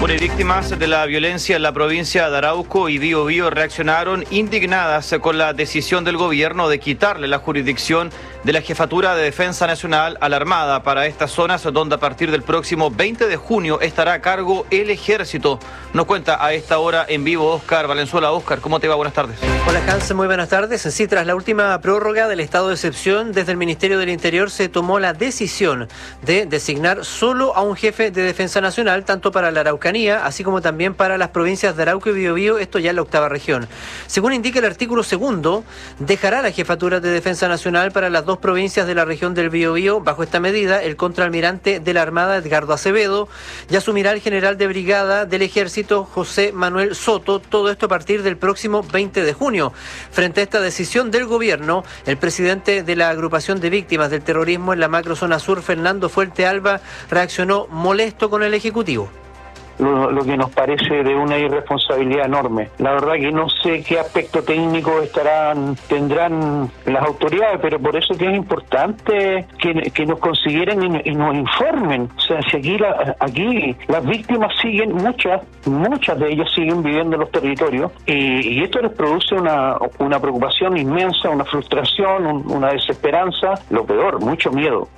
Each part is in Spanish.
Bueno, y víctimas de la violencia en la provincia de Arauco y Biobío reaccionaron indignadas con la decisión del gobierno de quitarle la jurisdicción de la Jefatura de Defensa Nacional a la Armada para estas zonas donde a partir del próximo 20 de junio estará a cargo el Ejército. Nos cuenta a esta hora en vivo Óscar Valenzuela. Óscar, ¿cómo te va? Buenas tardes. Hola Hans, muy buenas tardes. Sí, tras la última prórroga del estado de excepción, desde el Ministerio del Interior se tomó la decisión de designar solo a un jefe de Defensa Nacional, tanto para la Araucanía, así como también para las provincias de Arauco y Biobío, esto ya en la octava región. Según indica el artículo 2, dejará la Jefatura de Defensa Nacional para las dos provincias de la región del Biobío. Bajo esta medida, el contraalmirante de la Armada, Edgardo Acevedo, ya asumirá el general de brigada del Ejército, José Manuel Soto, todo esto a partir del próximo 20 de junio. Frente a esta decisión del gobierno, el presidente de la agrupación de víctimas del terrorismo en la macrozona sur, Fernando Fuerte Alba, reaccionó molesto con el Ejecutivo. Lo que nos parece de una irresponsabilidad enorme. La verdad que no sé qué aspecto técnico tendrán las autoridades, pero por eso que es importante que nos consideren y nos informen. O sea, si aquí las víctimas siguen, muchas de ellas siguen viviendo en los territorios y esto les produce una preocupación inmensa, una frustración, una desesperanza, lo peor, mucho miedo.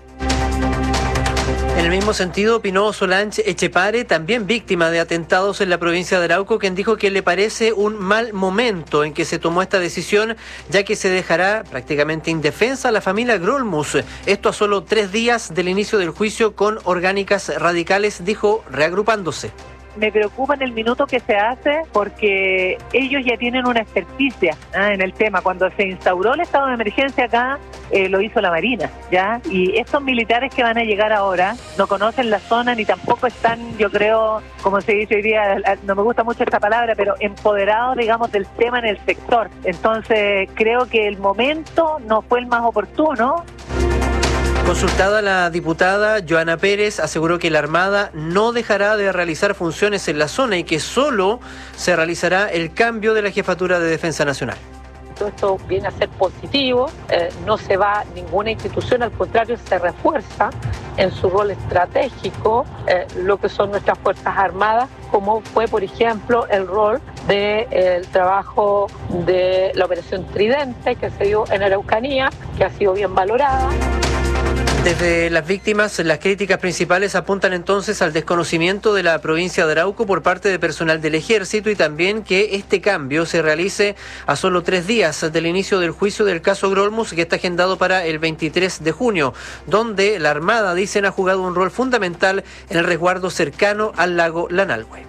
En el mismo sentido, opinó Solange Echepare, también víctima de atentados en la provincia de Arauco, quien dijo que le parece un mal momento en que se tomó esta decisión, ya que se dejará prácticamente indefensa a la familia Grolmus. Esto a solo 3 días del inicio del juicio con orgánicas radicales, dijo, reagrupándose. Me preocupa en el minuto que se hace porque ellos ya tienen una experticia en el tema. Cuando se instauró el estado de emergencia acá, lo hizo la Marina, ¿ya? Y estos militares que van a llegar ahora no conocen la zona ni tampoco están, yo creo, como se dice hoy día, no me gusta mucho esta palabra, pero empoderados, digamos, del tema en el sector. Entonces, creo que el momento no fue el más oportuno. Consultada, la diputada Joana Pérez aseguró que la Armada no dejará de realizar funciones en la zona y que solo se realizará el cambio de la Jefatura de Defensa Nacional. Todo esto viene a ser positivo, no se va ninguna institución, al contrario se refuerza en su rol estratégico lo que son nuestras Fuerzas Armadas, como fue por ejemplo el rol del trabajo de la Operación Tridente que se dio en Araucanía, que ha sido bien valorada. Desde las víctimas, las críticas principales apuntan entonces al desconocimiento de la provincia de Arauco por parte de personal del Ejército y también que este cambio se realice a solo 3 días del inicio del juicio del caso Grolmus, que está agendado para el 23 de junio, donde la Armada, dicen, ha jugado un rol fundamental en el resguardo cercano al lago Lanalhue.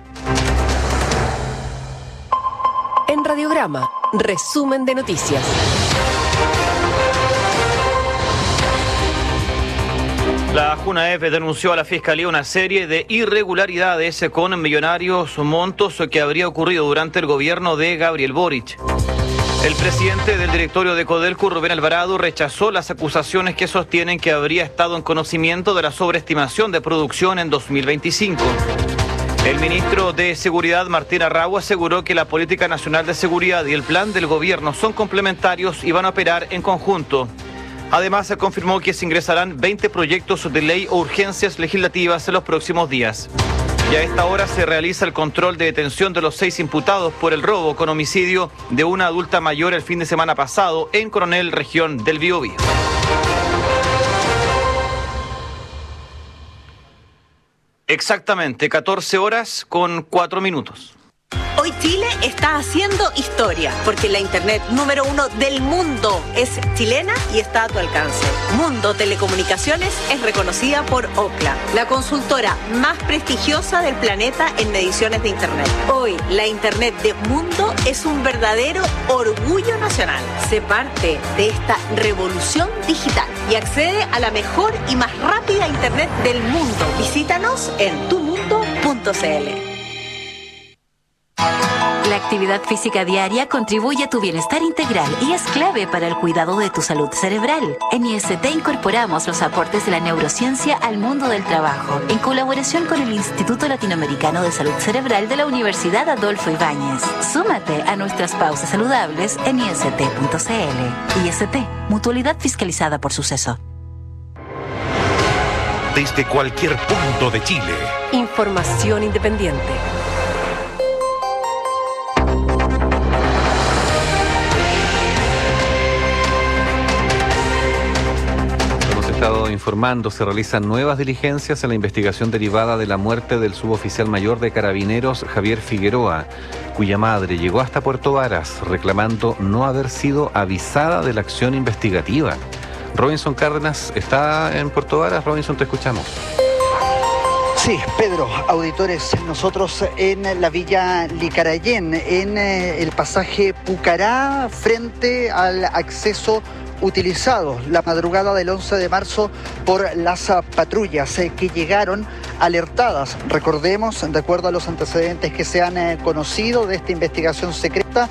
En Radiograma, resumen de noticias. La Junaef denunció a la Fiscalía una serie de irregularidades con millonarios montos que habría ocurrido durante el gobierno de Gabriel Boric. El presidente del directorio de Codelco, Rubén Alvarado, rechazó las acusaciones que sostienen que habría estado en conocimiento de la sobreestimación de producción en 2025. El ministro de Seguridad, Martín Arrau, aseguró que la Política Nacional de Seguridad y el plan del gobierno son complementarios y van a operar en conjunto. Además, se confirmó que se ingresarán 20 proyectos de ley o urgencias legislativas en los próximos días. Y a esta hora se realiza el control de detención de los 6 imputados por el robo con homicidio de una adulta mayor el fin de semana pasado en Coronel, región del Biobío. Exactamente 14 horas con 4 minutos. Hoy Chile está haciendo historia, porque la internet número 1 del mundo es chilena y está a tu alcance. Mundo Telecomunicaciones es reconocida por Ookla, la consultora más prestigiosa del planeta en mediciones de internet. Hoy, la internet de Mundo es un verdadero orgullo nacional. Sé parte de esta revolución digital y accede a la mejor y más rápida internet del mundo. Visítanos en tumundo.cl. La actividad física diaria contribuye a tu bienestar integral y es clave para el cuidado de tu salud cerebral. En IST incorporamos los aportes de la neurociencia al mundo del trabajo, en colaboración con el Instituto Latinoamericano de Salud Cerebral de la Universidad Adolfo Ibáñez. Súmate a nuestras pausas saludables en ist.cl. IST, mutualidad fiscalizada por Suceso. desde cualquier punto de Chile. Información independiente. Estado informando, se realizan nuevas diligencias en la investigación derivada de la muerte del suboficial mayor de Carabineros, Javier Figueroa, cuya madre llegó hasta Puerto Varas reclamando no haber sido avisada de la acción investigativa. Robinson Cárdenas está en Puerto Varas. Robinson, te escuchamos. Sí, Pedro, auditores, nosotros en la Villa Licarayén, en el pasaje Pucará, frente al acceso utilizado la madrugada del 11 de marzo por las patrullas que llegaron alertadas, recordemos, de acuerdo a los antecedentes que se han conocido de esta investigación secreta,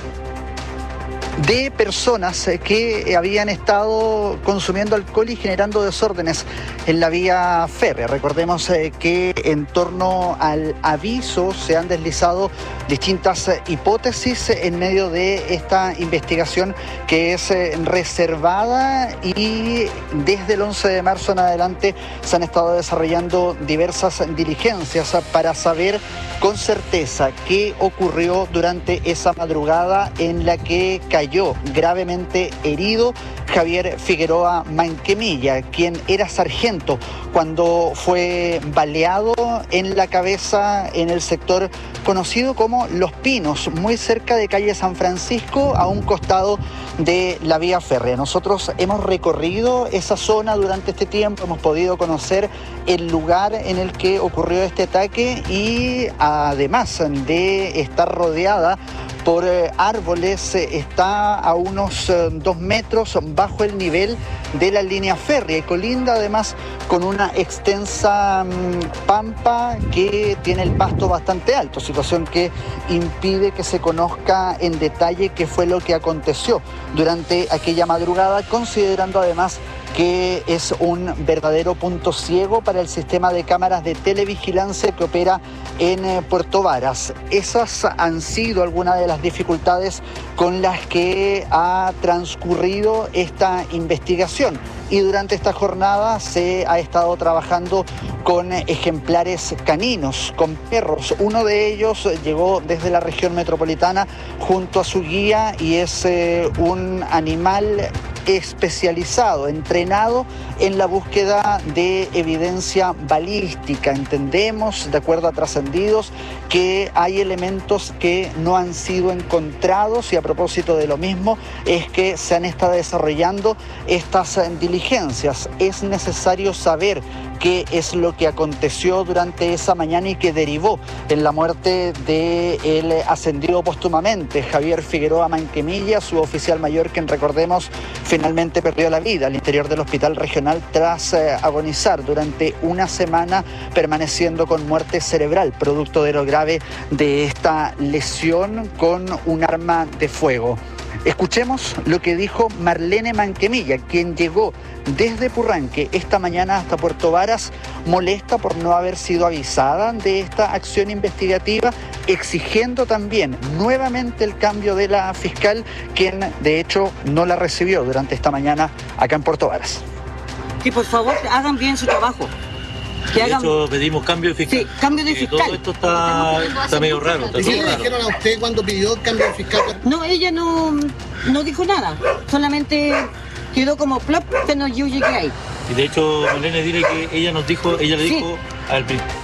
de personas que habían estado consumiendo alcohol y generando desórdenes en la vía férrea. Recordemos que en torno al aviso se han deslizado distintas hipótesis en medio de esta investigación que es reservada, y desde el 11 de marzo en adelante se han estado desarrollando diversas diligencias para saber con certeza qué ocurrió durante esa madrugada en la que cayó gravemente herido Javier Figueroa Manquemilla, quien era sargento cuando fue baleado en la cabeza en el sector conocido como Los Pinos, muy cerca de calle San Francisco, a un costado de la vía férrea. Nosotros hemos recorrido esa zona durante este tiempo, hemos podido conocer el lugar en el que ocurrió este ataque, y además de estar rodeada por árboles, está a unos 2 metros bajo el nivel de la línea férrea y colinda además con una extensa pampa que tiene el pasto bastante alto, situación que impide que se conozca en detalle qué fue lo que aconteció durante aquella madrugada, considerando además que es un verdadero punto ciego para el sistema de cámaras de televigilancia que opera en Puerto Varas. Esas han sido algunas de las dificultades con las que ha transcurrido esta investigación. Y durante esta jornada se ha estado trabajando con ejemplares caninos, con perros. Uno de ellos llegó desde la región metropolitana junto a su guía y es un animal especializado, entrenado en la búsqueda de evidencia balística. Entendemos, de acuerdo a trascendidos, que hay elementos que no han sido encontrados, y a propósito de lo mismo es que se han estado desarrollando estas diligencias. Es necesario saber qué es lo que aconteció durante esa mañana y que derivó en la muerte del ascendido póstumamente Javier Figueroa Manquemilla, suboficial mayor, quien, recordemos, finalmente perdió la vida al interior del hospital regional tras agonizar durante una semana, permaneciendo con muerte cerebral, producto de lo grave de esta lesión con un arma de fuego. Escuchemos lo que dijo Marlene Manquemilla, quien llegó desde Purranque esta mañana hasta Puerto Varas, molesta por no haber sido avisada de esta acción investigativa, exigiendo también nuevamente el cambio de la fiscal, quien de hecho no la recibió durante esta mañana acá en Puerto Varas. Que por favor hagan bien su trabajo. De hecho, pedimos cambio de fiscal. Sí, cambio de fiscal. Todo esto está medio raro. ¿Y qué le dijeron a usted cuando pidió el cambio de fiscal? No, ella no dijo nada. Solamente quedó como plop, pero yo llegué ahí. Y de hecho, Marlene, dile que ella le dijo al principio.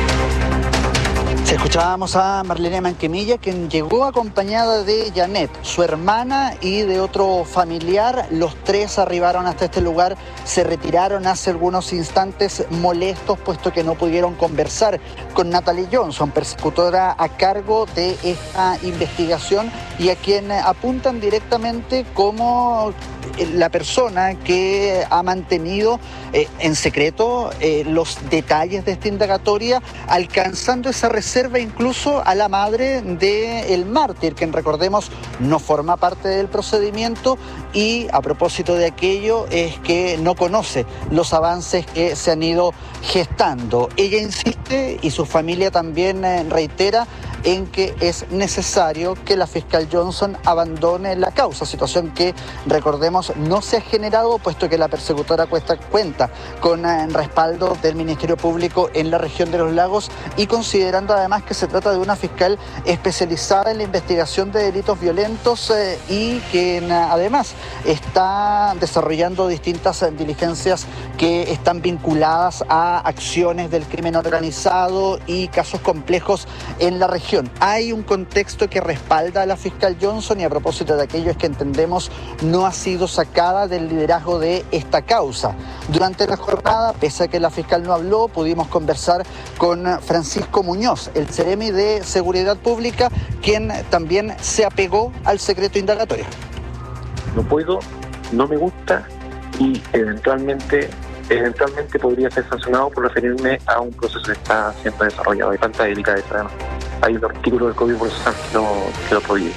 Escuchábamos a Marlene Manquemilla, quien llegó acompañada de Janet, su hermana, y de otro familiar. Los tres arribaron hasta este lugar, se retiraron hace algunos instantes molestos, puesto que no pudieron conversar con Natalie Johnson, persecutora a cargo de esta investigación y a quien apuntan directamente como la persona que ha mantenido en secreto los detalles de esta indagatoria, alcanzando esa reserva incluso a la madre del mártir, quien, recordemos, no forma parte del procedimiento, y a propósito de aquello es que no conoce los avances que se han ido gestando. Ella insiste, y su familia también reitera, en que es necesario que la fiscal Johnson abandone la causa, situación que, recordemos, no se ha generado puesto que la persecutora cuenta con respaldo del Ministerio Público en la región de Los Lagos y considerando además que se trata de una fiscal especializada en la investigación de delitos violentos y que además está desarrollando distintas diligencias que están vinculadas a acciones del crimen organizado y casos complejos en la región. Hay un contexto que respalda a la fiscal Johnson y a propósito de aquello es que entendemos no ha sido sacada del liderazgo de esta causa. Durante la jornada, pese a que la fiscal no habló, pudimos conversar con Francisco Muñoz, el seremi de Seguridad Pública, quien también se apegó al secreto indagatorio. No puedo, no me gusta y eventualmente podría ser sancionado por referirme a un proceso que está siendo desarrollado de tanta delicadeza. Además, hay un artículo del Código Procesal que lo prohíbe.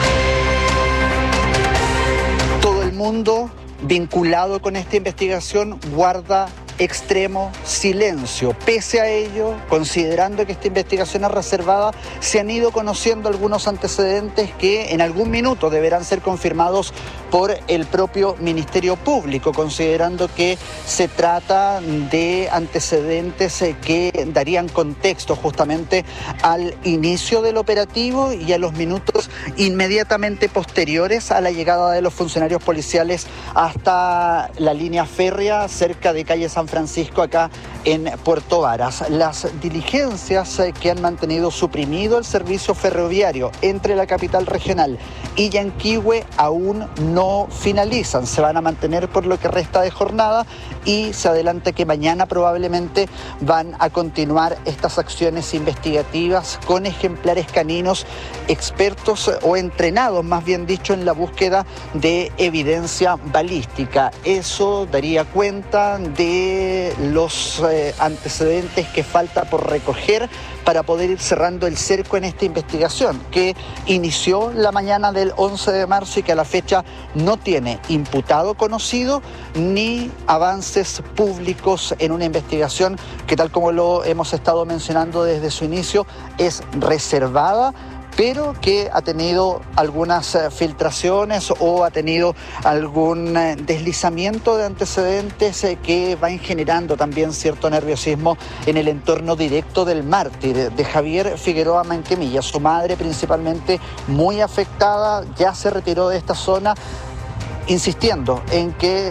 Todo el mundo vinculado con esta investigación guarda extremo silencio. Pese a ello, considerando que esta investigación es reservada, se han ido conociendo algunos antecedentes que en algún minuto deberán ser confirmados por el propio Ministerio Público, considerando que se trata de antecedentes que darían contexto justamente al inicio del operativo y a los minutos inmediatamente posteriores a la llegada de los funcionarios policiales hasta la línea férrea cerca de calle San Francisco, acá en Puerto Varas. Las diligencias que han mantenido suprimido el servicio ferroviario entre la capital regional y Yanquihue aún no finalizan. Se van a mantener por lo que resta de jornada y se adelanta que mañana probablemente van a continuar estas acciones investigativas con ejemplares caninos expertos o entrenados, más bien dicho, en la búsqueda de evidencia balística. Eso daría cuenta de los antecedentes que falta por recoger para poder ir cerrando el cerco en esta investigación que inició la mañana del 11 de marzo y que a la fecha no tiene imputado conocido ni avances públicos en una investigación que, tal como lo hemos estado mencionando desde su inicio, es reservada, pero que ha tenido algunas filtraciones o ha tenido algún deslizamiento de antecedentes que van generando también cierto nerviosismo en el entorno directo del mártir, de Javier Figueroa Manquemilla. Su madre, principalmente, muy afectada, ya se retiró de esta zona, insistiendo en que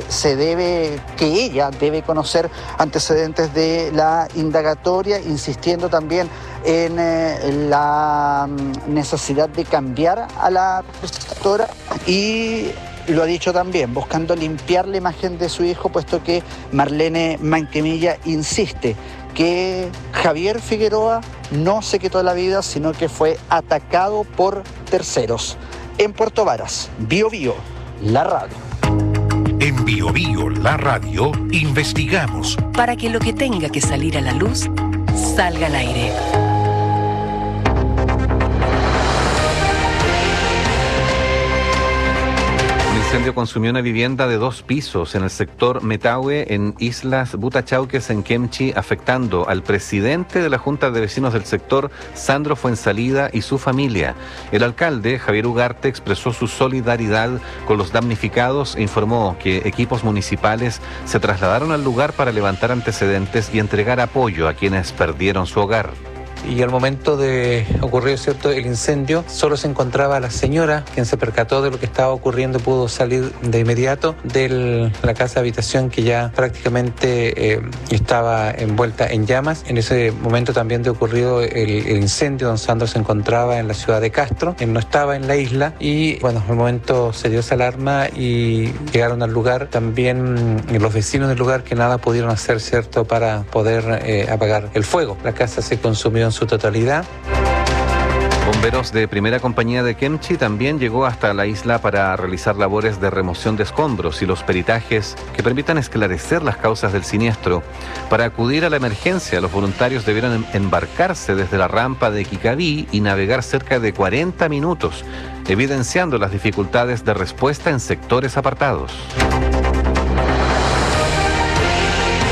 ella debe conocer antecedentes de la indagatoria, insistiendo también en la necesidad de cambiar a la presentadora y lo ha dicho también, buscando limpiar la imagen de su hijo, puesto que Marlene Manquemilla insiste que Javier Figueroa no se quitó la vida, sino que fue atacado por terceros. En Puerto Varas, Bio Bio, la radio. En Bio Bio, la radio, investigamos para que lo que tenga que salir a la luz salga al aire. Un incendio consumió una vivienda de 2 pisos en el sector Metahue, en Islas Butachauques, en Kemchi, afectando al presidente de la Junta de Vecinos del sector, Sandro Fuensalida, y su familia. El alcalde, Javier Ugarte, expresó su solidaridad con los damnificados e informó que equipos municipales se trasladaron al lugar para levantar antecedentes y entregar apoyo a quienes perdieron su hogar. Y al momento de ocurrir, ¿cierto?, el incendio, solo se encontraba la señora, quien se percató de lo que estaba ocurriendo, pudo salir de inmediato de la casa de habitación que ya prácticamente estaba envuelta en llamas. En ese momento también de ocurrido el incendio, don Sandro se encontraba en la ciudad de Castro, él no estaba en la isla y bueno, al momento se dio esa alarma y llegaron al lugar también los vecinos del lugar, que nada pudieron hacer, ¿cierto?, para poder apagar el fuego. La casa se consumió en su totalidad. Bomberos de Primera Compañía de Kemchi también llegó hasta la isla para realizar labores de remoción de escombros y los peritajes que permitan esclarecer las causas del siniestro. Para acudir a la emergencia, los voluntarios debieron embarcarse desde la rampa de Kikaví y navegar cerca de 40 minutos, evidenciando las dificultades de respuesta en sectores apartados. Con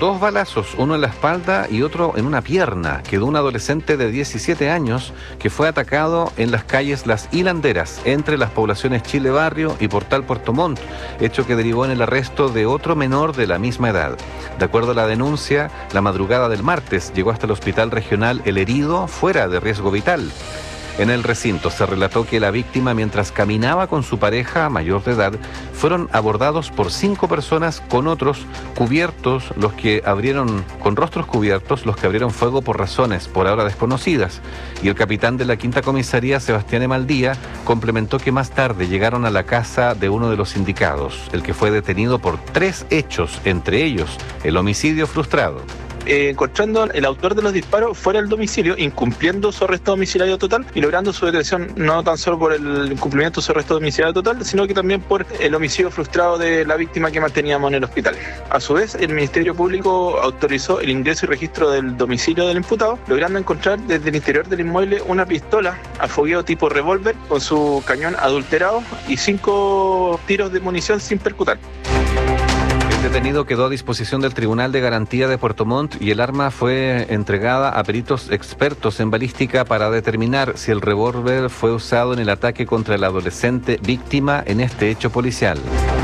2 balazos, uno en la espalda y otro en una pierna. Quedó un adolescente de 17 años que fue atacado en las calles Las Hilanderas, entre las poblaciones Chile Barrio y Portal Puerto Montt, hecho que derivó en el arresto de otro menor de la misma edad. De acuerdo a la denuncia, la madrugada del martes llegó hasta el hospital regional el herido fuera de riesgo vital. En el recinto se relató que la víctima, mientras caminaba con su pareja mayor de edad, fueron abordados por 5 personas con otros cubiertos, con rostros cubiertos, los que abrieron fuego por razones por ahora desconocidas. Y el capitán de la Quinta Comisaría, Sebastián Emaldía, complementó que más tarde llegaron a la casa de uno de los indicados, el que fue detenido por 3 hechos, entre ellos el homicidio frustrado. Encontrando el autor de los disparos fuera del domicilio, incumpliendo su arresto domiciliario total y logrando su detención no tan solo por el incumplimiento de su arresto domiciliario total, sino que también por el homicidio frustrado de la víctima que manteníamos en el hospital. A su vez, el Ministerio Público autorizó el ingreso y registro del domicilio del imputado, logrando encontrar desde el interior del inmueble una pistola a fogueo tipo revólver con su cañón adulterado y 5 tiros de munición sin percutar. El detenido quedó a disposición del Tribunal de Garantía de Puerto Montt y el arma fue entregada a peritos expertos en balística para determinar si el revólver fue usado en el ataque contra el adolescente víctima en este hecho policial.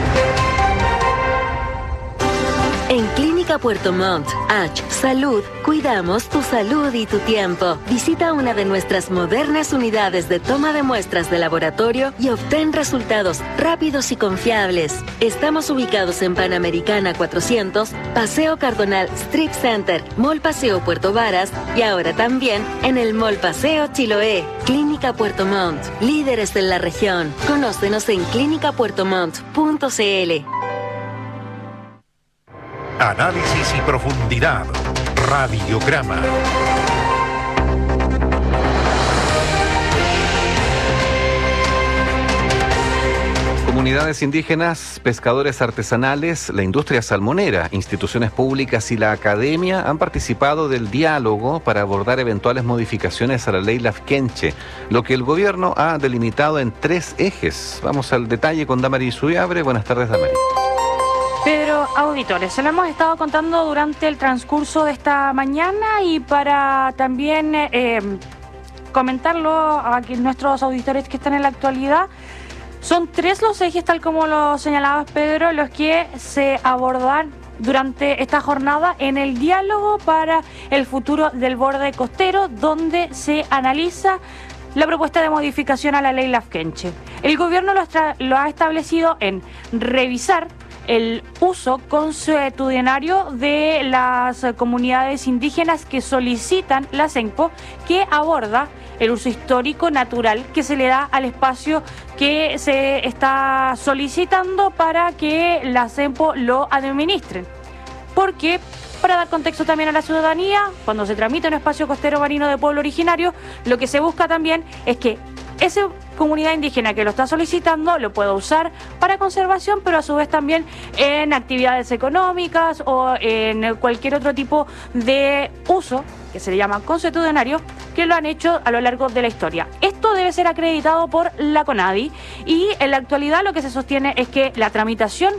En Clínica Puerto Montt, H Salud, cuidamos tu salud y tu tiempo. Visita una de nuestras modernas unidades de toma de muestras de laboratorio y obtén resultados rápidos y confiables. Estamos ubicados en Panamericana 400, Paseo Cardonal Strip Center, Mall Paseo Puerto Varas y ahora también en el Mall Paseo Chiloé. Clínica Puerto Montt, líderes en la región. Conócenos en clinicapuertomont.cl. Análisis y profundidad. Radiograma. Comunidades indígenas, pescadores artesanales, la industria salmonera, instituciones públicas y la academia han participado del diálogo para abordar eventuales modificaciones a la ley Lafkenche, lo que el gobierno ha delimitado en 3 ejes. Vamos al detalle con Damaris Suyabre. Buenas tardes, Damaris. Pedro, auditores, se lo hemos estado contando durante el transcurso de esta mañana y para también comentarlo a nuestros auditores que están en la actualidad, son 3 los ejes, tal como lo señalabas, Pedro, los que se abordan durante esta jornada en el diálogo para el futuro del borde costero, donde se analiza la propuesta de modificación a la ley Lafkenche. El gobierno lo ha establecido en revisar el uso consuetudinario de las comunidades indígenas que solicitan la CENPO, que aborda el uso histórico natural que se le da al espacio que se está solicitando para que la CENPO lo administren. Porque, para dar contexto también a la ciudadanía, cuando se tramita un espacio costero marino de pueblo originario, lo que se busca también es que esa comunidad indígena que lo está solicitando lo pueda usar para conservación, pero a su vez también en actividades económicas o en cualquier otro tipo de uso que se le llama consuetudinario, que lo han hecho a lo largo de la historia. Esto debe ser acreditado por la CONADI y en la actualidad lo que se sostiene es que la tramitación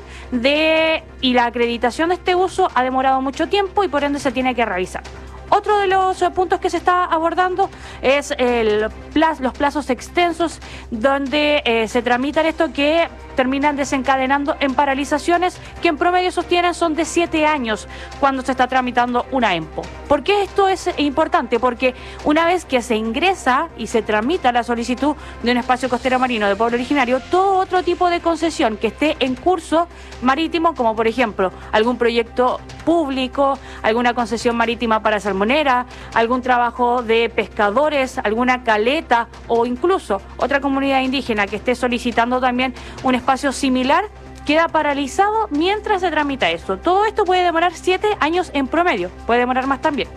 y la acreditación de este uso ha demorado mucho tiempo y por ende se tiene que revisar. Otro de los puntos que se está abordando es los plazos extensos donde se tramitan esto, que terminan desencadenando en paralizaciones que en promedio sostienen son de 7 años cuando se está tramitando una EMPO. ¿Por qué esto es importante? Porque una vez que se ingresa y se tramita la solicitud de un espacio costero marino de pueblo originario, todo otro tipo de concesión que esté en curso marítimo, como por ejemplo algún proyecto público, alguna concesión marítima para salmonera, algún trabajo de pescadores, alguna caleta o incluso otra comunidad indígena que esté solicitando también un espacio similar, queda paralizado mientras se tramita esto. Todo esto puede demorar 7 años en promedio, puede demorar más también.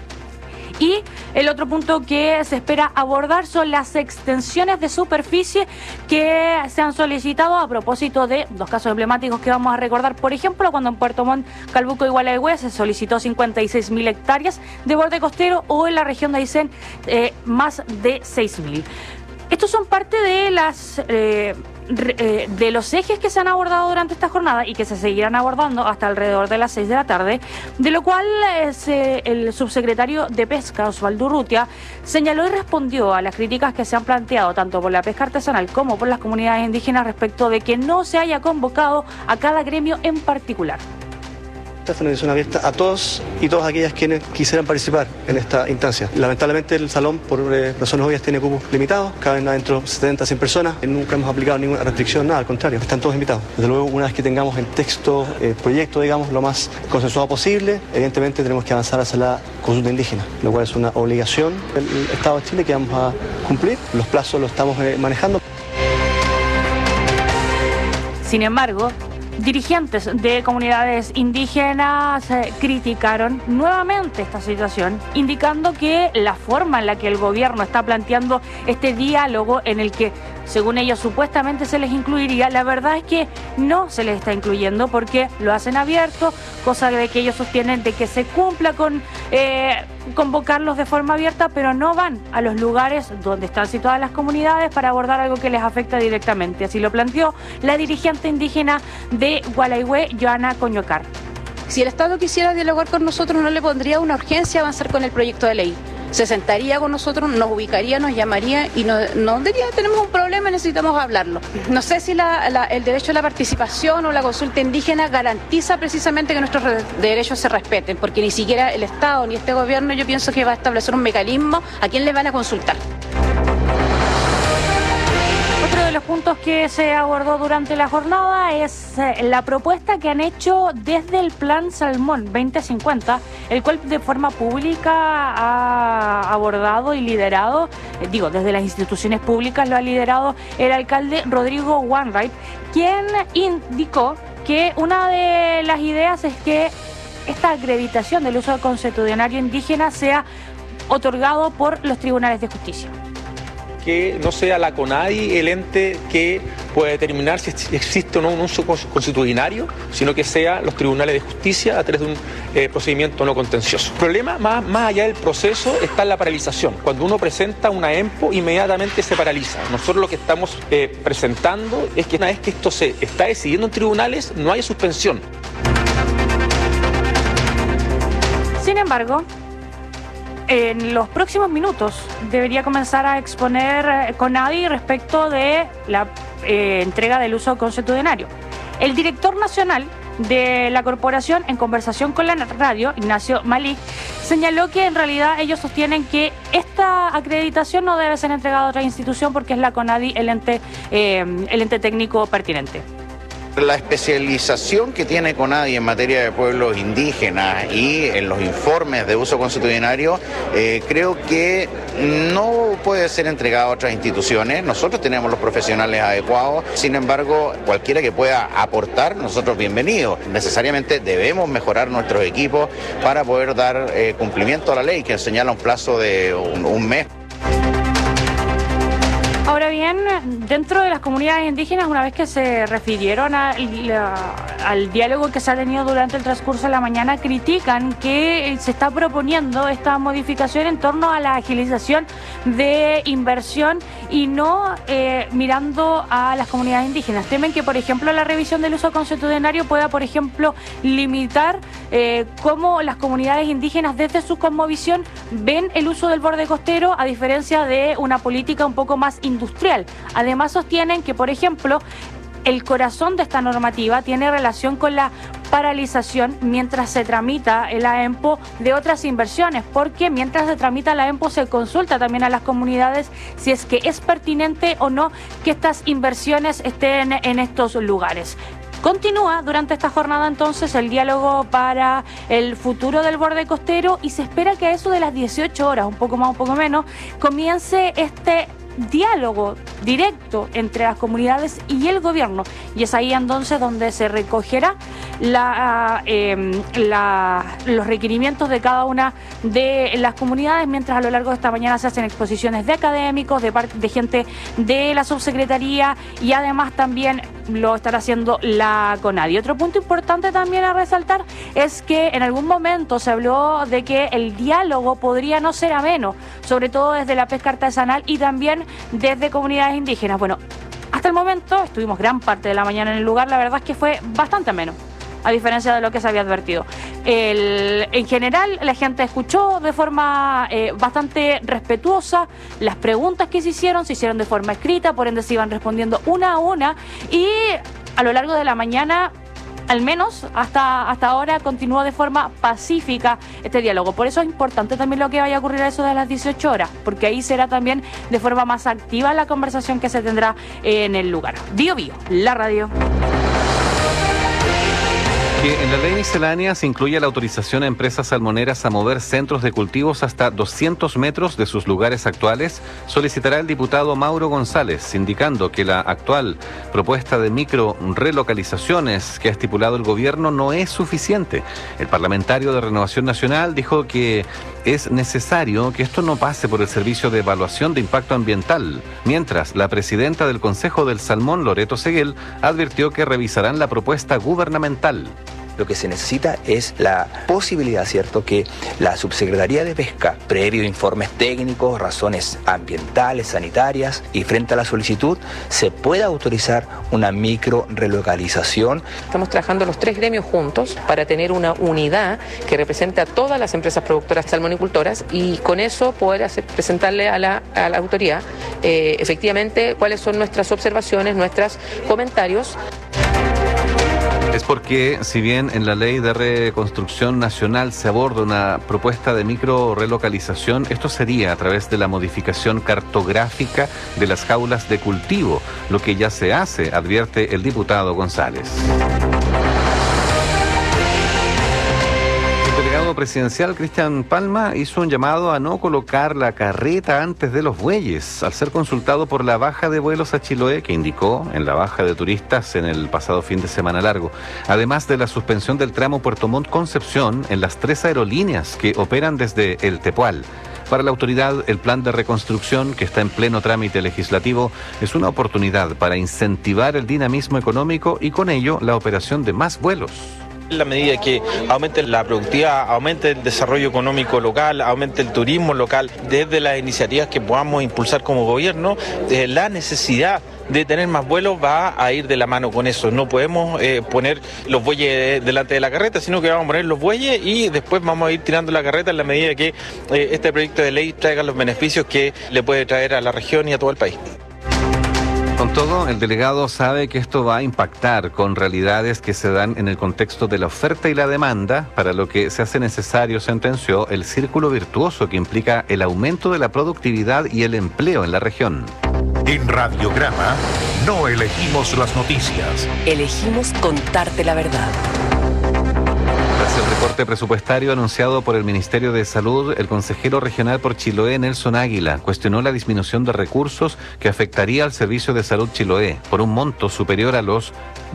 Y el otro punto que se espera abordar son las extensiones de superficie que se han solicitado a propósito de 2 casos emblemáticos que vamos a recordar. Por ejemplo, cuando en Puerto Montt, Calbuco y Gualeguay se solicitó 56.000 hectáreas de borde costero, o en la región de Aysén más de 6.000. Estos son parte de las de los ejes que se han abordado durante esta jornada y que se seguirán abordando hasta alrededor de las 6 de la tarde, de lo cual el subsecretario de Pesca, Osvaldo Urrutia, señaló y respondió a las críticas que se han planteado tanto por la pesca artesanal como por las comunidades indígenas respecto de que no se haya convocado a cada gremio en particular. Esta es una invitación abierta a todos y todas aquellas quienes quisieran participar en esta instancia. Lamentablemente el salón, por razones obvias, tiene cupos limitados, caben adentro 70, 100 personas. Nunca hemos aplicado ninguna restricción, nada, al contrario, están todos invitados. Desde luego, una vez que tengamos el texto, el proyecto, digamos, lo más consensuado posible, evidentemente tenemos que avanzar hacia la consulta indígena, lo cual es una obligación del Estado de Chile que vamos a cumplir. Los plazos los estamos manejando. Sin embargo, dirigentes de comunidades indígenas criticaron nuevamente esta situación, indicando que la forma en la que el gobierno está planteando este diálogo en el que, según ellos, supuestamente se les incluiría, la verdad es que no se les está incluyendo porque lo hacen abierto, cosa de que ellos sostienen de que se cumpla con convocarlos de forma abierta, pero no van a los lugares donde están situadas las comunidades para abordar algo que les afecta directamente. Así lo planteó la dirigente indígena de Gualeguay, Joana Coñocar. Si el Estado quisiera dialogar con nosotros, no le pondría una urgencia avanzar con el proyecto de ley. Se sentaría con nosotros, nos ubicaría, nos llamaría y nos diría, tenemos un problema, necesitamos hablarlo. No sé si el derecho a la participación o la consulta indígena garantiza precisamente que nuestros derechos se respeten, porque ni siquiera el Estado ni este gobierno, yo pienso que va a establecer un mecanismo a quién le van a consultar. Otro de los puntos que se abordó durante la jornada es la propuesta que han hecho desde el Plan Salmón 2050, el cual de forma pública ha abordado y liderado, desde las instituciones públicas lo ha liderado el alcalde Rodrigo Wainwright, quien indicó que una de las ideas es que esta acreditación del uso consuetudinario indígena sea otorgado por los tribunales de justicia. Que no sea la CONADI el ente que puede determinar si existe o no un uso consuetudinario, sino que sea los tribunales de justicia a través de un procedimiento no contencioso. El problema, más allá del proceso, está en la paralización. Cuando uno presenta una EMPO, inmediatamente se paraliza. Nosotros lo que estamos presentando es que una vez que esto se está decidiendo en tribunales, no haya suspensión. Sin embargo, en los próximos minutos debería comenzar a exponer CONADI respecto de la entrega del uso consuetudinario. El director nacional de la corporación, en conversación con la radio, Ignacio Malik, señaló que en realidad ellos sostienen que esta acreditación no debe ser entregada a otra institución porque es la CONADI el ente técnico pertinente. La especialización que tiene CONADI en materia de pueblos indígenas y en los informes de uso consuetudinario, creo que no puede ser entregada a otras instituciones. Nosotros tenemos los profesionales adecuados, sin embargo, cualquiera que pueda aportar, nosotros bienvenidos. Necesariamente debemos mejorar nuestros equipos para poder dar cumplimiento a la ley, que señala un plazo de un mes. Ahora bien, dentro de las comunidades indígenas, una vez que se refirieron al diálogo que se ha tenido durante el transcurso de la mañana, critican que se está proponiendo esta modificación en torno a la agilización de inversión y no mirando a las comunidades indígenas. Temen que, por ejemplo, la revisión del uso consuetudinario pueda, por ejemplo, limitar cómo las comunidades indígenas desde su cosmovisión ven el uso del borde costero, a diferencia de una política un poco más industrial. Además, sostienen que, por ejemplo, el corazón de esta normativa tiene relación con la paralización mientras se tramita el AEMPO de otras inversiones, porque mientras se tramita la AEMPO se consulta también a las comunidades si es que es pertinente o no que estas inversiones estén en estos lugares. Continúa durante esta jornada entonces el diálogo para el futuro del borde costero y se espera que a eso de las 18 horas, un poco más, un poco menos, comience este diálogo directo entre las comunidades y el gobierno, y es ahí entonces donde se recogerá los requerimientos de cada una de las comunidades, mientras a lo largo de esta mañana se hacen exposiciones de académicos, de gente de la subsecretaría, y además también lo estará haciendo la CONADI. Otro punto importante también a resaltar es que en algún momento se habló de que el diálogo podría no ser ameno, sobre todo desde la pesca artesanal y también desde comunidades indígenas. Bueno, hasta el momento, estuvimos gran parte de la mañana en el lugar, la verdad es que fue bastante ameno, a diferencia de lo que se había advertido. En general, la gente escuchó de forma bastante respetuosa las preguntas que se hicieron de forma escrita, por ende se iban respondiendo una a una, y a lo largo de la mañana, al menos hasta ahora, continuó de forma pacífica este diálogo. Por eso es importante también lo que vaya a ocurrir a eso de las 18 horas, porque ahí será también de forma más activa la conversación que se tendrá en el lugar. Bio Bio, la radio. Que en la ley miscelánea se incluye la autorización a empresas salmoneras a mover centros de cultivos hasta 200 metros de sus lugares actuales, solicitará el diputado Mauro González, indicando que la actual propuesta de micro relocalizaciones que ha estipulado el gobierno no es suficiente. El parlamentario de Renovación Nacional dijo que es necesario que esto no pase por el Servicio de Evaluación de Impacto Ambiental, mientras la presidenta del Consejo del Salmón, Loreto Seguel, advirtió que revisarán la propuesta gubernamental. Lo que se necesita es la posibilidad, ¿cierto?, que la Subsecretaría de Pesca, previo informes técnicos, razones ambientales, sanitarias, y frente a la solicitud, se pueda autorizar una micro relocalización. Estamos trabajando los 3 gremios juntos para tener una unidad que represente a todas las empresas productoras salmonicultoras y con eso poder presentarle a la autoridad efectivamente cuáles son nuestras observaciones, nuestros comentarios. Es porque, si bien en la Ley de Reconstrucción Nacional se aborda una propuesta de micro relocalización, esto sería a través de la modificación cartográfica de las jaulas de cultivo, lo que ya se hace, advierte el diputado González. El delegado presidencial Cristian Palma hizo un llamado a no colocar la carreta antes de los bueyes, al ser consultado por la baja de vuelos a Chiloé, que indicó en la baja de turistas en el pasado fin de semana largo, además de la suspensión del tramo Puerto Montt-Concepción en las 3 aerolíneas que operan desde el Tepual. Para la autoridad, el plan de reconstrucción, que está en pleno trámite legislativo, es una oportunidad para incentivar el dinamismo económico y con ello la operación de más vuelos. En la medida que aumente la productividad, aumente el desarrollo económico local, aumente el turismo local, desde las iniciativas que podamos impulsar como gobierno, la necesidad de tener más vuelos va a ir de la mano con eso. No podemos poner los bueyes delante de la carreta, sino que vamos a poner los bueyes y después vamos a ir tirando la carreta en la medida que este proyecto de ley traiga los beneficios que le puede traer a la región y a todo el país. Con todo, el delegado sabe que esto va a impactar con realidades que se dan en el contexto de la oferta y la demanda, para lo que se hace necesario, sentenció, el círculo virtuoso que implica el aumento de la productividad y el empleo en la región. En Radiograma no elegimos las noticias. Elegimos contarte la verdad. Tras el recorte presupuestario anunciado por el Ministerio de Salud, el consejero regional por Chiloé, Nelson Águila, cuestionó la disminución de recursos que afectaría al Servicio de Salud Chiloé por un monto superior a los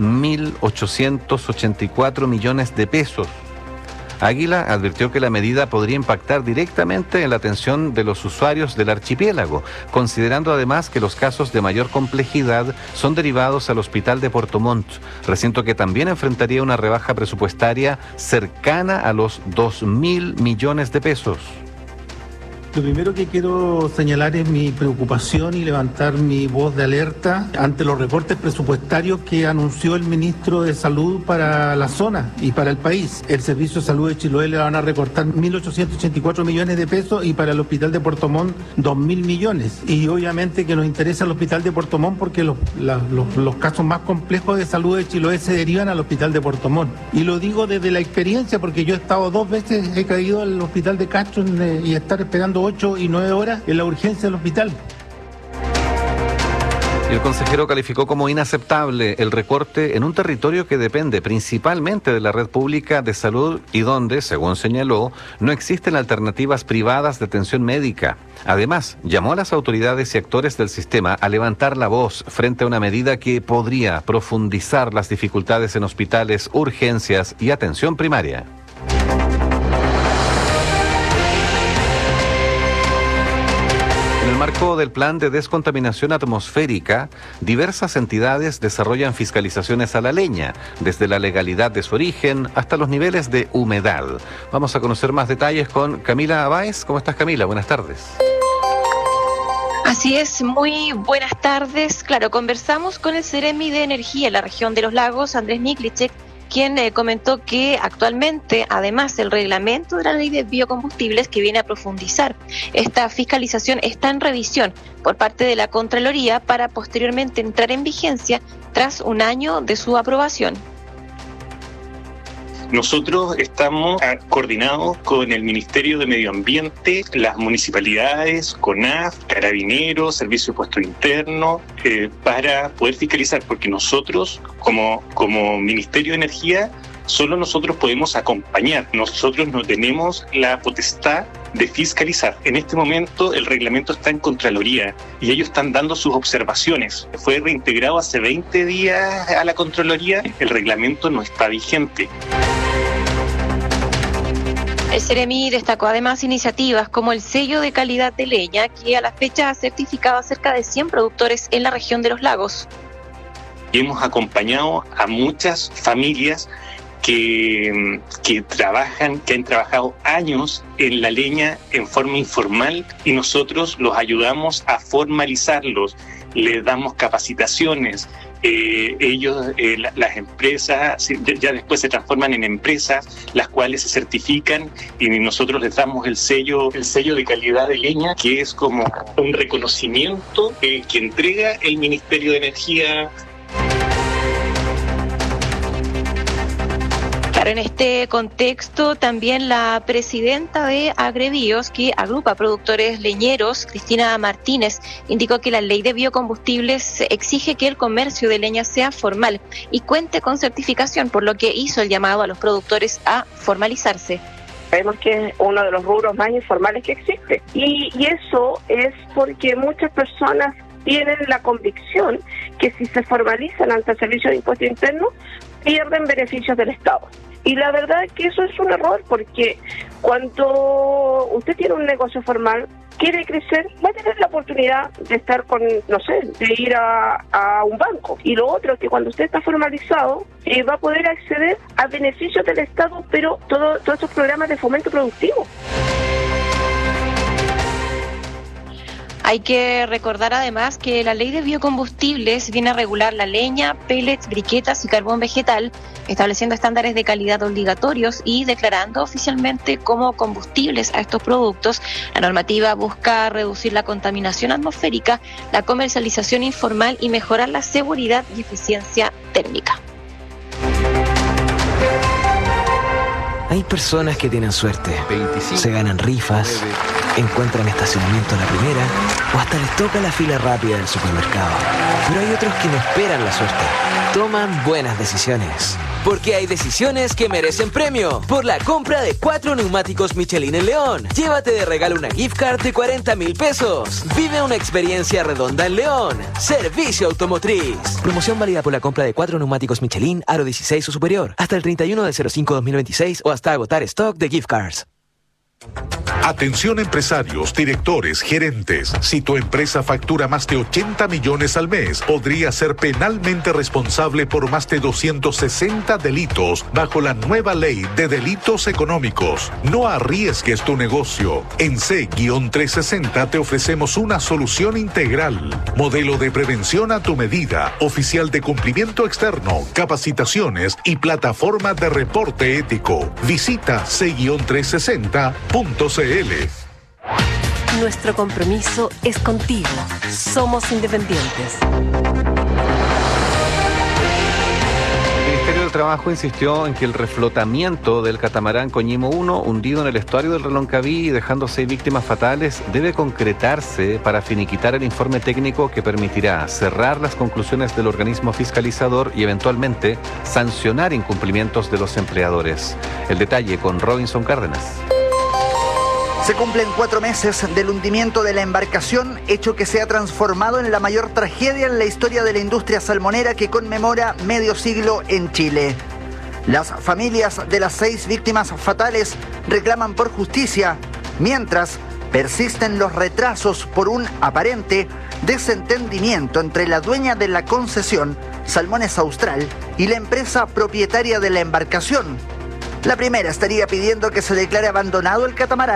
1.884 millones de pesos. Águila advirtió que la medida podría impactar directamente en la atención de los usuarios del archipiélago, considerando además que los casos de mayor complejidad son derivados al Hospital de Puerto Montt, recinto que también enfrentaría una rebaja presupuestaria cercana a los 2.000 millones de pesos. Lo primero que quiero señalar es mi preocupación y levantar mi voz de alerta ante los recortes presupuestarios que anunció el ministro de Salud para la zona y para el país. El Servicio de Salud de Chiloé le van a recortar 1.884 millones de pesos y para el Hospital de Puerto Montt 2.000 millones. Y obviamente que nos interesa el Hospital de Puerto Montt porque los casos más complejos de salud de Chiloé se derivan al Hospital de Puerto Montt. Y lo digo desde la experiencia porque yo he estado 2 veces, he caído al Hospital de Castro y estar esperando 8 y 9 horas en la urgencia del hospital. El consejero calificó como inaceptable el recorte en un territorio que depende principalmente de la red pública de salud y donde, según señaló, no existen alternativas privadas de atención médica. Además, llamó a las autoridades y actores del sistema a levantar la voz frente a una medida que podría profundizar las dificultades en hospitales, urgencias y atención primaria. En el marco del plan de descontaminación atmosférica, diversas entidades desarrollan fiscalizaciones a la leña, desde la legalidad de su origen hasta los niveles de humedad. Vamos a conocer más detalles con Camila Báez. ¿Cómo estás, Camila? Buenas tardes. Así Así es, muy buenas tardes. Claro, conversamos con el Ceremi de Energía en la región de los lagos, Andrés Niklicek, quien comentó que actualmente, además del reglamento de la ley de biocombustibles que viene a profundizar esta fiscalización, está en revisión por parte de la Contraloría para posteriormente entrar en vigencia tras un año de su aprobación. Nosotros estamos coordinados con el Ministerio de Medio Ambiente, las municipalidades, CONAF, Carabineros, Servicio de Puesto Interno, para poder fiscalizar, porque nosotros, como Ministerio de Energía, solo nosotros podemos acompañar. Nosotros no tenemos la potestad de fiscalizar. En este momento el reglamento está en Contraloría y ellos están dando sus observaciones. Fue reintegrado hace 20 días a la Contraloría. El reglamento no está vigente. El Ceremi destacó además iniciativas como el sello de calidad de leña, que a la fecha ha certificado a cerca de 100 productores en la región de los lagos. Hemos acompañado a muchas familias que han trabajado años en la leña en forma informal y nosotros los ayudamos a formalizarlos, les damos capacitaciones. Las empresas ya después se transforman en empresas, las cuales se certifican y nosotros les damos el sello de calidad de leña, que es como un reconocimiento que entrega el Ministerio de Energía. En este contexto, también la presidenta de Agrebíos, que agrupa productores leñeros, Cristina Martínez, indicó que la ley de biocombustibles exige que el comercio de leña sea formal y cuente con certificación, por lo que hizo el llamado a los productores a formalizarse. Sabemos que es uno de los rubros más informales que existe y eso es porque muchas personas tienen la convicción que si se formalizan ante el Servicio de Impuesto Interno pierden beneficios del Estado. Y la verdad es que eso es un error, porque cuando usted tiene un negocio formal, quiere crecer, va a tener la oportunidad de estar de ir a un banco. Y lo otro es que cuando usted está formalizado, va a poder acceder a beneficios del Estado, pero todos estos programas de fomento productivo. Hay que recordar además que la ley de biocombustibles viene a regular la leña, pellets, briquetas y carbón vegetal, estableciendo estándares de calidad obligatorios y declarando oficialmente como combustibles a estos productos. La normativa busca reducir la contaminación atmosférica, la comercialización informal y mejorar la seguridad y eficiencia térmica. Hay personas que tienen suerte, se ganan rifas, encuentran estacionamiento a la primera o hasta les toca la fila rápida del supermercado. Pero hay otros que no esperan la suerte, toman buenas decisiones. Porque hay decisiones que merecen premio. Por la compra de 4 neumáticos Michelin en León, llévate de regalo una gift card de 40.000 pesos. Vive una experiencia redonda en León. Servicio Automotriz. Promoción válida por la compra de 4 neumáticos Michelin aro 16 o superior hasta el 31/05/2026 o hasta agotar stock de gift cards. Atención empresarios, directores, gerentes. Si tu empresa factura más de 80 millones al mes, podría ser penalmente responsable por más de 260 delitos bajo la nueva ley de delitos económicos. No arriesgues tu negocio. En C-360 te ofrecemos una solución integral. Modelo de prevención a tu medida, oficial de cumplimiento externo, capacitaciones y plataforma de reporte ético. Visita C-360.cl. Nuestro compromiso es contigo. Somos independientes. El Ministerio del Trabajo insistió en que el reflotamiento del catamarán Coñimo 1, hundido en el estuario del Reloncaví y dejando 6 víctimas fatales, debe concretarse para finiquitar el informe técnico que permitirá cerrar las conclusiones del organismo fiscalizador y eventualmente sancionar incumplimientos de los empleadores. El detalle con Robinson Cárdenas. Se cumplen 4 meses del hundimiento de la embarcación, hecho que se ha transformado en la mayor tragedia en la historia de la industria salmonera que conmemora medio siglo en Chile. Las familias de las 6 víctimas fatales reclaman por justicia, mientras persisten los retrasos por un aparente desentendimiento entre la dueña de la concesión, Salmones Austral, y la empresa propietaria de la embarcación. La primera estaría pidiendo que se declare abandonado el catamarán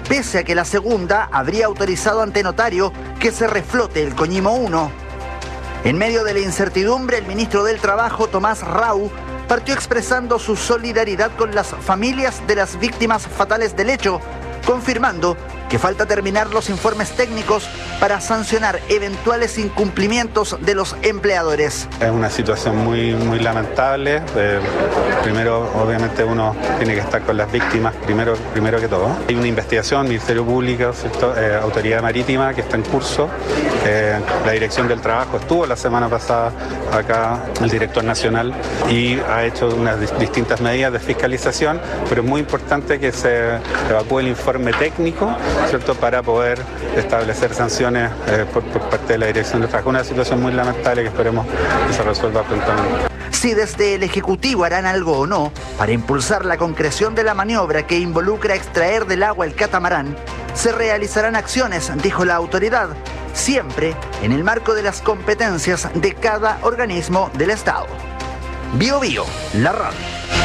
pese a que la segunda habría autorizado ante notario que se reflote el Coñimo 1. En medio de la incertidumbre, el ministro del Trabajo, Tomás Rau, partió expresando su solidaridad con las familias de las víctimas fatales del hecho, confirmando que falta terminar los informes técnicos para sancionar eventuales incumplimientos de los empleadores. Es una situación muy lamentable. Primero, obviamente, uno tiene que estar con las víctimas, primero que todo. Hay una investigación, Ministerio Público, ¿cierto? Autoridad Marítima, que está en curso. La Dirección del Trabajo estuvo la semana pasada acá, el director nacional, y ha hecho unas distintas medidas de fiscalización, pero es muy importante que se evacúe el informe técnico, ¿cierto?, para poder establecer sanciones por parte de la Dirección del Trabajo. Una situación muy lamentable que esperemos que se resuelva prontamente. Si desde el Ejecutivo harán algo o no para impulsar la concreción de la maniobra que involucra extraer del agua el catamarán, se realizarán acciones, dijo la autoridad, siempre en el marco de las competencias de cada organismo del Estado. Bio Bio, la radio.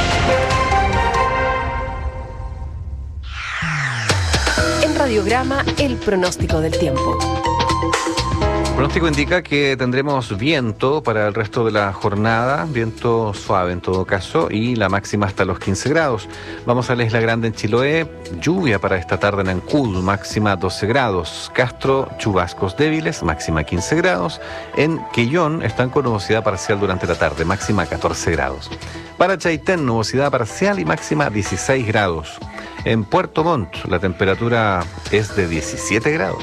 En Radiograma, el pronóstico del tiempo. El pronóstico indica que tendremos viento para el resto de la jornada, viento suave en todo caso, y la máxima hasta los 15 grados. Vamos a la Isla Grande en Chiloé, lluvia para esta tarde en Ancud, máxima 12 grados. Castro, chubascos débiles, máxima 15 grados. En Quellón están con nubosidad parcial durante la tarde, máxima 14 grados. Para Chaitén, nubosidad parcial y máxima 16 grados. En Puerto Montt, la temperatura es de 17 grados.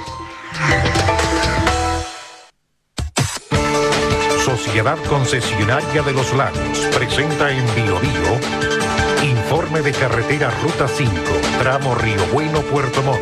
Sociedad Concesionaria de los Lagos presenta en Bio Bio informe de carretera Ruta 5, tramo Río Bueno, Puerto Montt.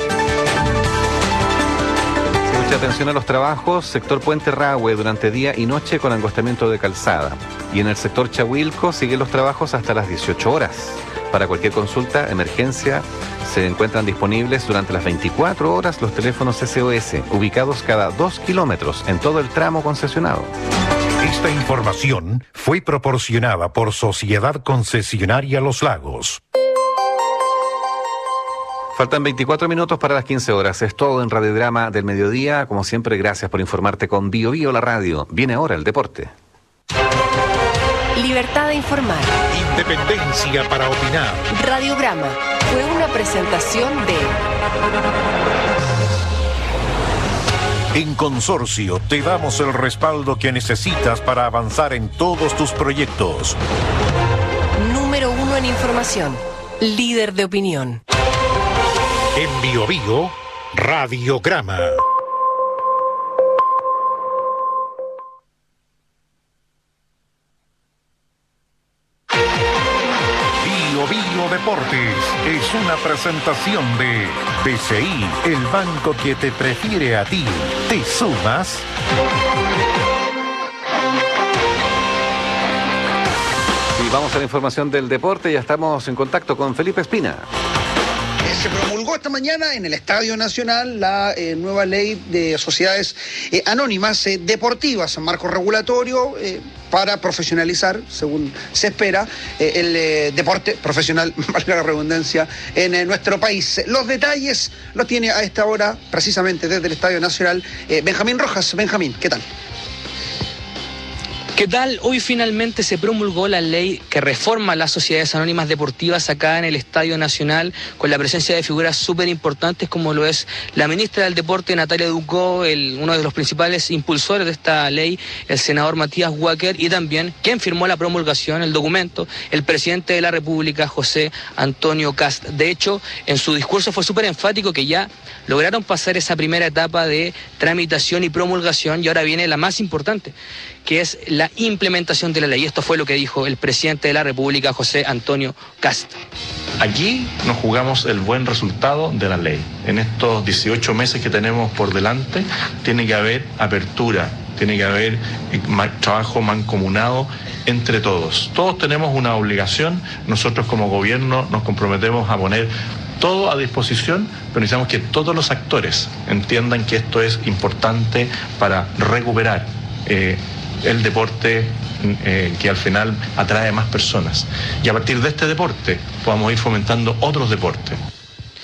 Mucha atención a los trabajos, sector Puente Rahue durante día y noche con angostamiento de calzada. Y en el sector Chahuilco siguen los trabajos hasta las 18 horas. Para cualquier consulta, emergencia, se encuentran disponibles durante las 24 horas los teléfonos SOS, ubicados cada 2 kilómetros en todo el tramo concesionado. Esta información fue proporcionada por Sociedad Concesionaria Los Lagos. Faltan 24 minutos para las 15 horas. Es todo en Radiodrama del Mediodía. Como siempre, gracias por informarte con Bio Bio, la radio. Viene ahora el deporte. Libertad de informar. Independencia para opinar. Radiograma fue una presentación de... En Consorcio te damos el respaldo que necesitas para avanzar en todos tus proyectos. Número 1 en información. Líder de opinión. En Bio Bio, Radiograma. Bio Bio Deportes es una presentación de BCI, el banco que te prefiere a ti. ¿Te sumas? Y vamos a la información del deporte. Ya estamos en contacto con Felipe Espina. Se promulgó esta mañana en el Estadio Nacional la nueva ley de sociedades anónimas deportivas, marco regulatorio para profesionalizar, según se espera, el deporte profesional, valga la redundancia, en nuestro país. Los detalles los tiene a esta hora, precisamente desde el Estadio Nacional, Benjamín Rojas. Benjamín, ¿qué tal? ¿Qué tal? Hoy finalmente se promulgó la ley que reforma las sociedades anónimas deportivas acá en el Estadio Nacional, con la presencia de figuras súper importantes como lo es la ministra del Deporte, Natalia Ducó, uno de los principales impulsores de esta ley, el senador Matías Walker, y también quien firmó la promulgación, el documento, el presidente de la República, José Antonio Kast. De hecho, en su discurso fue súper enfático que ya lograron pasar esa primera etapa de tramitación y promulgación, y ahora viene la más importante, que es la implementación de la ley. Esto fue lo que dijo el presidente de la República, José Antonio Kast. Aquí nos jugamos el buen resultado de la ley. En estos 18 meses que tenemos por delante, tiene que haber apertura, tiene que haber trabajo mancomunado entre todos. Todos tenemos una obligación, nosotros como gobierno nos comprometemos a poner todo a disposición, pero necesitamos que todos los actores entiendan que esto es importante para recuperar el deporte que al final atrae más personas. Y a partir de este deporte podamos ir fomentando otros deportes.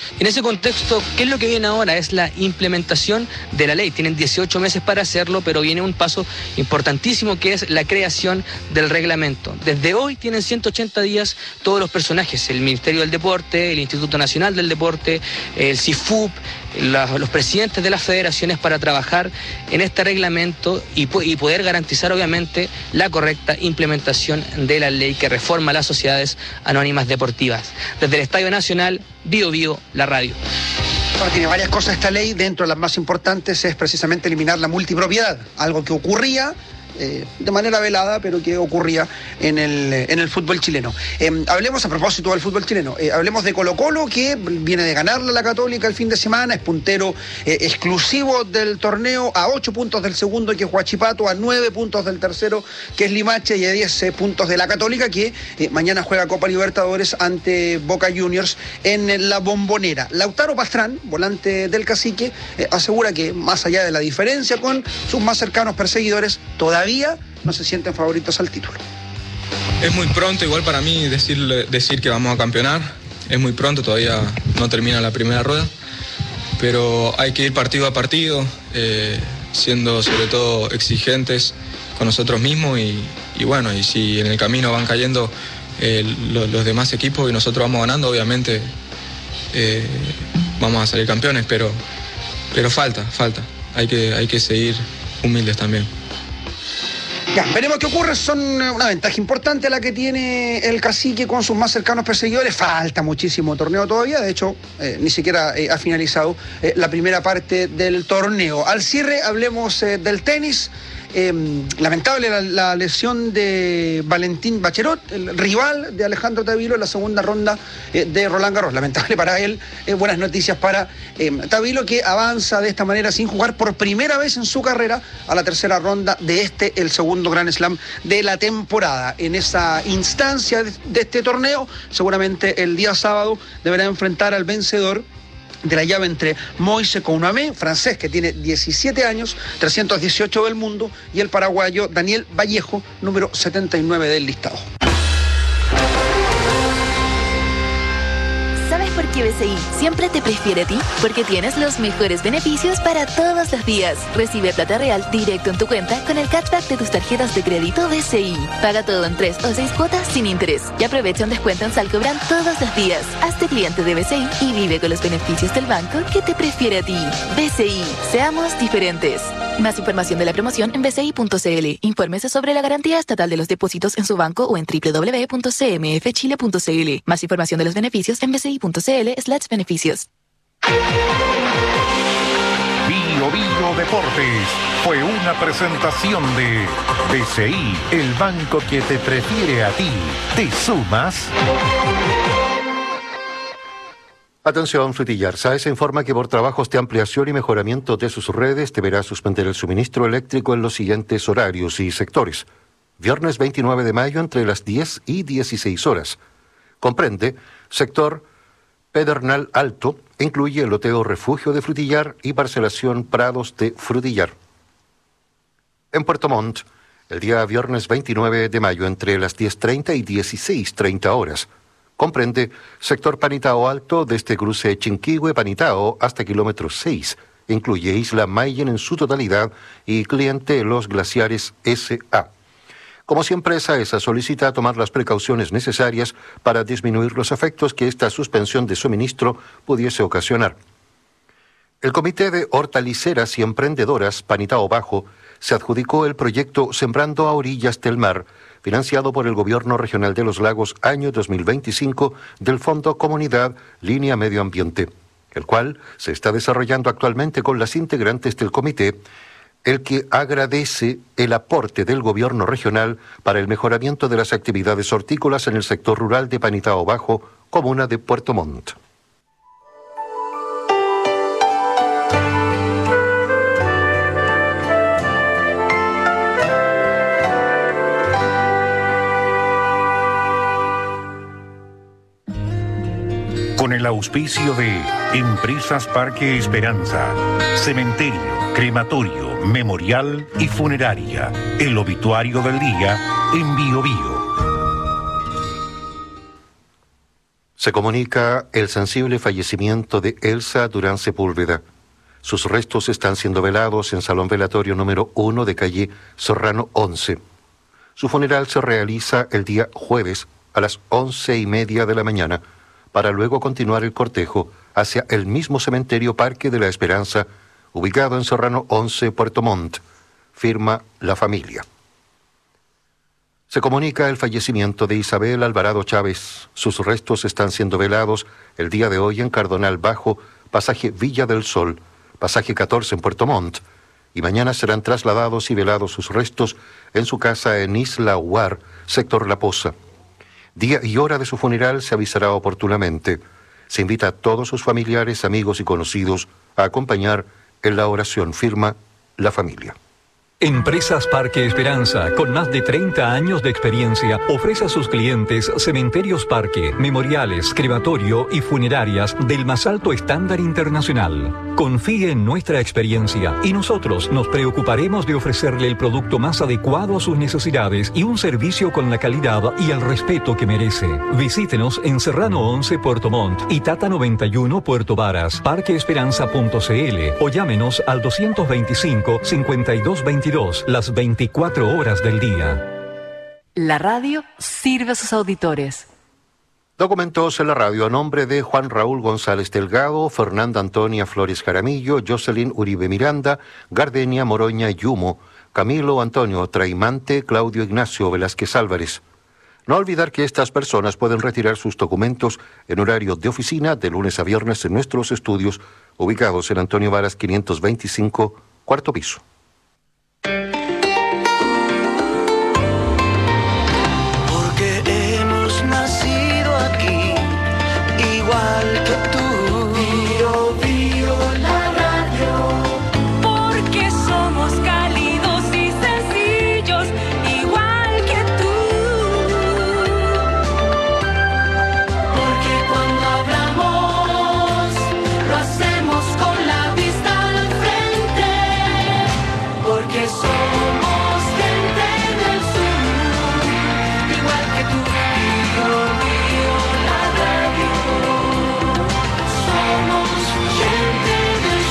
En ese contexto, ¿qué es lo que viene ahora? Es la implementación de la ley. Tienen 18 meses para hacerlo, pero viene un paso importantísimo que es la creación del reglamento. Desde hoy tienen 180 días todos los personajes, el Ministerio del Deporte, el Instituto Nacional del Deporte, el CIFUP, los presidentes de las federaciones para trabajar en este reglamento y poder garantizar obviamente la correcta implementación de la ley que reforma las sociedades anónimas deportivas. Desde el Estadio Nacional, Bío Bío, la radio. Bueno, tiene varias cosas esta ley, dentro de las más importantes es precisamente eliminar la multipropiedad, algo que ocurría de manera velada, pero que ocurría en el fútbol chileno. Hablemos a propósito del fútbol chileno, hablemos de Colo-Colo, que viene de ganarle a la Católica el fin de semana, es puntero exclusivo del torneo, a 8 puntos del segundo, que es Huachipato, a 9 puntos del tercero, que es Limache, y a 10 puntos de la Católica, que mañana juega Copa Libertadores ante Boca Juniors en la Bombonera. Lautaro Pastrán, volante del Cacique, asegura que más allá de la diferencia con sus más cercanos perseguidores, todavía no se sienten favoritos al título. Es muy pronto, igual para mí, decir que vamos a campeonar. Es muy pronto, todavía no termina la primera rueda, pero hay que ir partido a partido, siendo sobre todo exigentes con nosotros mismos y bueno, y si en el camino van cayendo los demás equipos y nosotros vamos ganando, obviamente vamos a salir campeones, pero falta. Hay que seguir humildes también. Ya, veremos qué ocurre. Son una ventaja importante la que tiene el Cacique con sus más cercanos perseguidores. Falta muchísimo torneo todavía. De hecho, ni siquiera ha finalizado la primera parte del torneo. Al cierre, hablemos del tenis. Lamentable la lesión de Valentín Baccherot, el rival de Alejandro Tavilo en la segunda ronda de Roland Garros. Lamentable para él, buenas noticias para Tavilo, que avanza de esta manera sin jugar por primera vez en su carrera a la tercera ronda de el segundo Grand Slam de la temporada. En esa instancia de este torneo, seguramente el día sábado deberá enfrentar al vencedor de la llave entre Moise Kounamé, francés que tiene 17 años, 318 del mundo, y el paraguayo Daniel Vallejo, número 79 del listado. ¿Sabes por qué BCI siempre te prefiere a ti? Porque tienes los mejores beneficios para todos los días. Recibe plata real directo en tu cuenta con el cashback de tus tarjetas de crédito BCI. Paga todo en 3 o 6 cuotas sin interés. Y aprovecha un descuento en Salcobran todos los días. Hazte cliente de BCI y vive con los beneficios del banco que te prefiere a ti. BCI, seamos diferentes. Más información de la promoción en bci.cl. Infórmese sobre la garantía estatal de los depósitos en su banco o en www.cmfchile.cl. Más información de los beneficios en bci.cl/beneficios. Bio Bio Deportes fue una presentación de BCI, el banco que te prefiere a ti. ¿Te sumas? Atención, Frutillar. SAES informa que por trabajos de ampliación y mejoramiento de sus redes deberá suspender el suministro eléctrico en los siguientes horarios y sectores. Viernes 29 de mayo entre las 10 y 16 horas. Comprende sector Pedernal Alto, incluye el loteo Refugio de Frutillar y parcelación Prados de Frutillar. En Puerto Montt, el día viernes 29 de mayo entre las 10:30 y 16:30 horas. Comprende sector Panitao Alto desde cruce Chinquihue-Panitao hasta kilómetro 6. Incluye Isla Mayen en su totalidad y cliente Los Glaciares S.A. Como siempre, SAESA solicita tomar las precauciones necesarias para disminuir los efectos que esta suspensión de suministro pudiese ocasionar. El Comité de Hortaliceras y Emprendedoras Panitao Bajo se adjudicó el proyecto Sembrando a Orillas del Mar, financiado por el Gobierno Regional de los Lagos año 2025 del Fondo Comunidad Línea Medio Ambiente, el cual se está desarrollando actualmente con las integrantes del comité, el que agradece el aporte del Gobierno Regional para el mejoramiento de las actividades hortícolas en el sector rural de Panitao Bajo, comuna de Puerto Montt. Con el auspicio de Empresas Parque Esperanza, Cementerio, Crematorio, Memorial y Funeraria. El obituario del día en Bio Bio. Se comunica el sensible fallecimiento de Elsa Durán Sepúlveda. Sus restos están siendo velados en Salón Velatorio número 1 de calle Serrano 11. Su funeral se realiza el día jueves a las 11:30 de la mañana, para luego continuar el cortejo hacia el mismo cementerio Parque de la Esperanza, ubicado en Serrano 11, Puerto Montt. Firma la familia. Se comunica el fallecimiento de Isabel Alvarado Chávez. Sus restos están siendo velados el día de hoy en Cardonal Bajo, pasaje Villa del Sol, pasaje 14 en Puerto Montt, y mañana serán trasladados y velados sus restos en su casa en Isla Huar, sector La Poza. Día y hora de su funeral se avisará oportunamente. Se invita a todos sus familiares, amigos y conocidos a acompañar en la oración. Firma la familia. Empresas Parque Esperanza, con más de 30 años de experiencia, ofrece a sus clientes cementerios parque, memoriales, crematorio y funerarias del más alto estándar internacional. Confíe en nuestra experiencia y nosotros nos preocuparemos de ofrecerle el producto más adecuado a sus necesidades y un servicio con la calidad y el respeto que merece. Visítenos en Serrano 11 Puerto Montt y Tata 91 Puerto Varas, parqueesperanza.cl o llámenos al 225-5222 las 24 horas del día. La radio sirve a sus auditores. Documentos en la radio a nombre de Juan Raúl González Delgado, Fernanda Antonia Flores Jaramillo, Jocelyn Uribe Miranda, Gardenia Moroña Yumo, Camilo Antonio Traimante, Claudio Ignacio Velázquez Álvarez. No olvidar que estas personas pueden retirar sus documentos en horario de oficina de lunes a viernes en nuestros estudios ubicados en Antonio Varas 525, cuarto piso. Porque hemos nacido aquí, igual que tú. Bio, bio, la radio. Porque somos cálidos y sencillos, igual que tú. Porque cuando hablamos, lo hacemos con la vista al frente. Porque somos gente del sur, igual que tú. Bio, bio, la radio. Somos gente del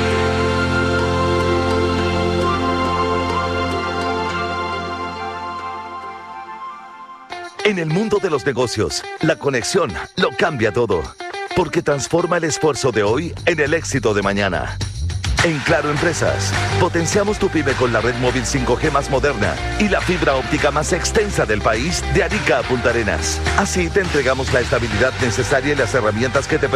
En el mundo de los negocios, la conexión lo cambia todo, porque transforma el esfuerzo de hoy en el éxito de mañana. En Claro Empresas, potenciamos tu pyme con la red móvil 5G más moderna y la fibra óptica más extensa del país, de Arica a Punta Arenas. Así te entregamos la estabilidad necesaria y las herramientas que te